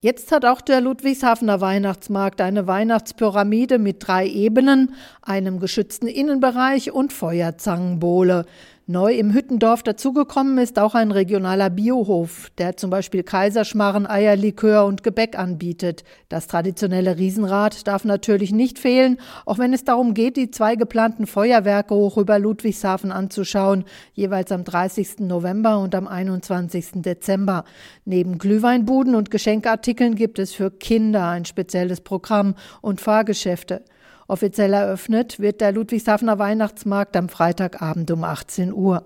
Jetzt hat auch der Ludwigshafener Weihnachtsmarkt eine Weihnachtspyramide mit 3 Ebenen, einem geschützten Innenbereich und Feuerzangenbowle. Neu im Hüttendorf dazugekommen ist auch ein regionaler Biohof, der zum Beispiel Kaiserschmarren, Eierlikör und Gebäck anbietet. Das traditionelle Riesenrad darf natürlich nicht fehlen, auch wenn es darum geht, die 2 geplanten Feuerwerke hoch über Ludwigshafen anzuschauen, jeweils am 30. November und am 21. Dezember. Neben Glühweinbuden und Geschenkartikeln gibt es für Kinder ein spezielles Programm und Fahrgeschäfte. Offiziell eröffnet wird der Ludwigshafener Weihnachtsmarkt am Freitagabend um 18 Uhr.